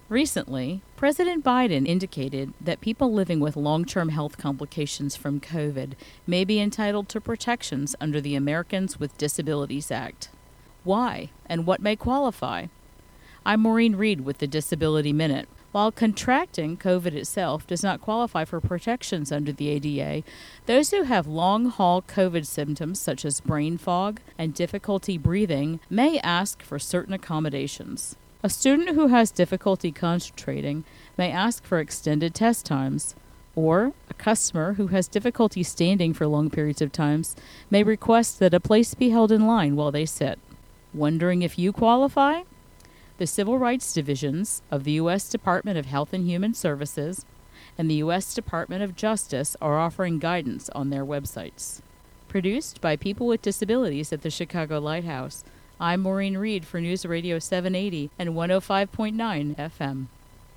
Recently, President Biden indicated that people living with long-term health complications from COVID may be entitled to protections under the Americans with Disabilities Act. Why and what may qualify? I'm Maureen Reed with the Disability Minute. While contracting COVID itself does not qualify for protections under the ADA, those who have long-haul COVID symptoms such as brain fog and difficulty breathing may ask for certain accommodations. A student who has difficulty concentrating may ask for extended test times, or a customer who has difficulty standing for long periods of time may request that a place be held in line while they sit. Wondering if you qualify? The Civil Rights Divisions of the U.S. Department of Health and Human Services and the U.S. Department of Justice are offering guidance on their websites. Produced by people with disabilities at the Chicago Lighthouse, I'm Maureen Reed for News Radio 780 and 105.9 FM.